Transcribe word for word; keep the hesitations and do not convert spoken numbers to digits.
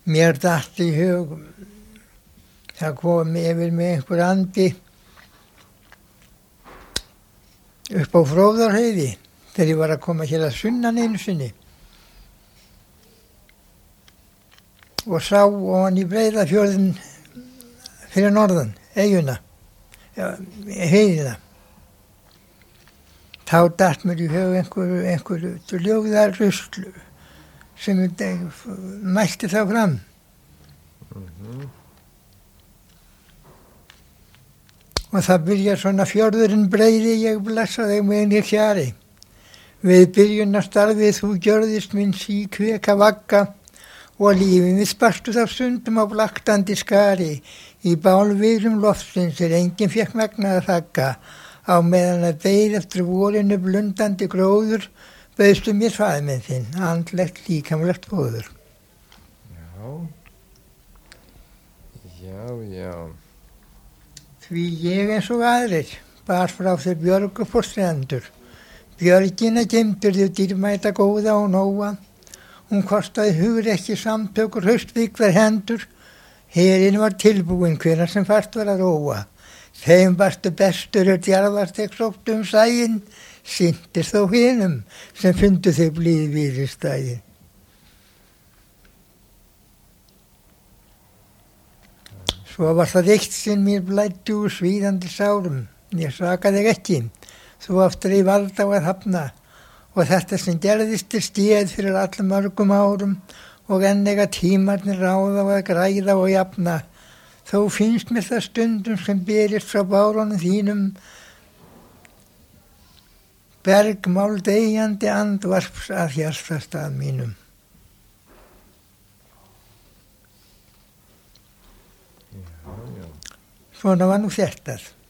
mér datt í hug, það kom yfir mig einhver andi upp á Fróðárheiði þegar ég var að koma hér að sunnan einu sinni og sá ofan í Breiðafjörðin fyrir norðan, eyjuna, heiðina. Þá datt mér í hug einhver, einhver ljóðarrusl sem mælti þá fram. Mm-hmm. Og það byrjar svona fjörðurinn breiði, ég blessa þig með henni fjari. Við byrjunarstarfið þú gjörðist minn síkveka vagga og lífið við sparstu þá stundum á blaktandi skari. Í bálviðrum loftsins er enginn fékk megnað að þagga. Á meðan að beið eftir vorinu blundandi gróður bauðstu mér faðminn þinn, andlegt líkamlegt góður. Já, já, já. Því ég eins og aðrir bar frá þér björg upp á strendur. Björgina geymdur þau dýrmæta góða og nóa. Hún kostaði hugrekki samtökur haustvíkvar hendur. Herinn var tilbúinn hvenær sem fast var að róa. Þeim varstu bestur og djarfast þig sótt um sæinn. Sýntist þó hinum sem fundu þig blíð við í stæðin. Svo var það eitt sinn mér blæddi úr svíðandi sárum. Ég sakaði þig ekki, þú aftur í valda og að hafna. Og þetta sem gerðist er stíð fyrir allum mörgum árum og enn eiga tímarnir ráða og að græða og jafna. Þó finnst mér það stundum sem berist frá bárunum þínum bergmál deyjandi andvarps að hjartastað mínum. Svona var nú þetta.